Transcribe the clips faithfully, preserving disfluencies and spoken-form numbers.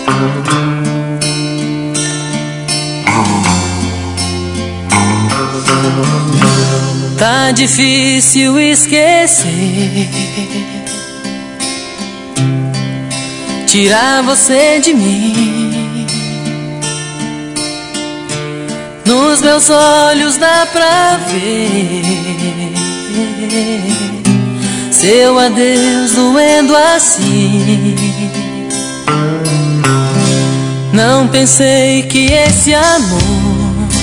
Tá difícil esquecer, tirar você de mim. Nos meus olhos dá pra ver seu adeus doendo assim. Não pensei que esse amor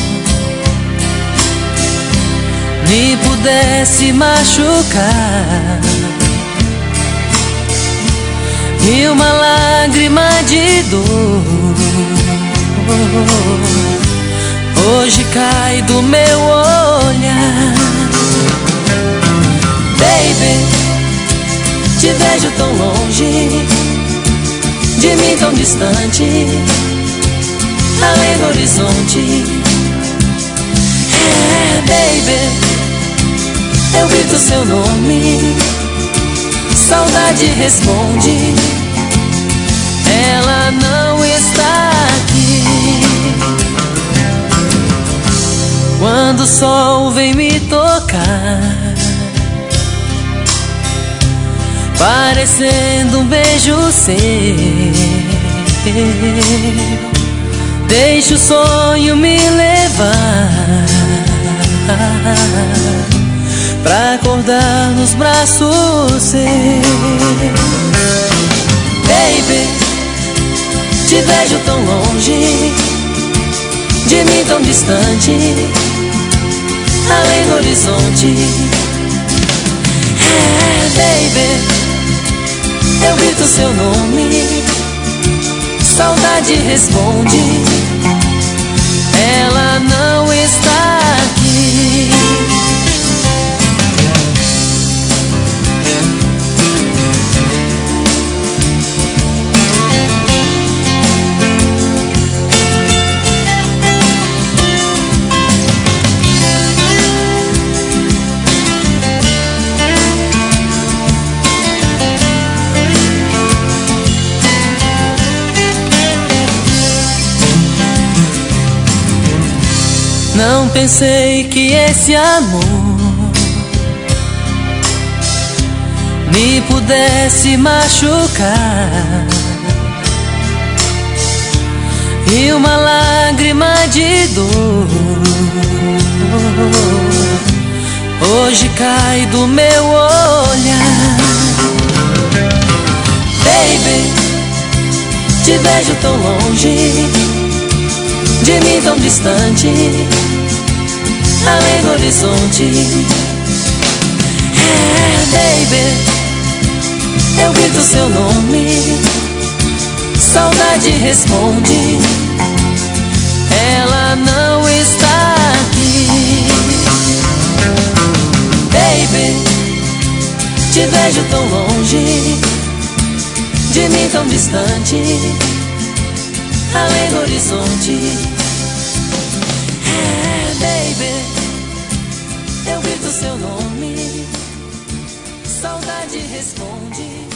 me pudesse machucar, e uma lágrima de dor hoje cai do meu olhar. Baby, te vejo tão longe, de mim tão distante, além do horizonte. É, baby, eu grito seu nome, saudade responde, ela não está aqui. Quando o sol vem me tocar, parecendo um beijo seu, deixa o sonho me levar pra acordar nos braços seus. Baby, te vejo tão longe, de mim tão distante, além do horizonte. É, baby, eu grito seu nome, saudade responde, ela não está aqui. Não pensei que esse amor me pudesse machucar, e uma lágrima de dor hoje cai do meu olhar. Baby, te vejo tão longe, de mim tão distante, além do horizonte. É, baby, eu grito seu nome, saudade responde, ela não está aqui. Baby, te vejo tão longe, de mim tão distante, além do horizonte. É, baby, eu grito seu nome, saudade responde.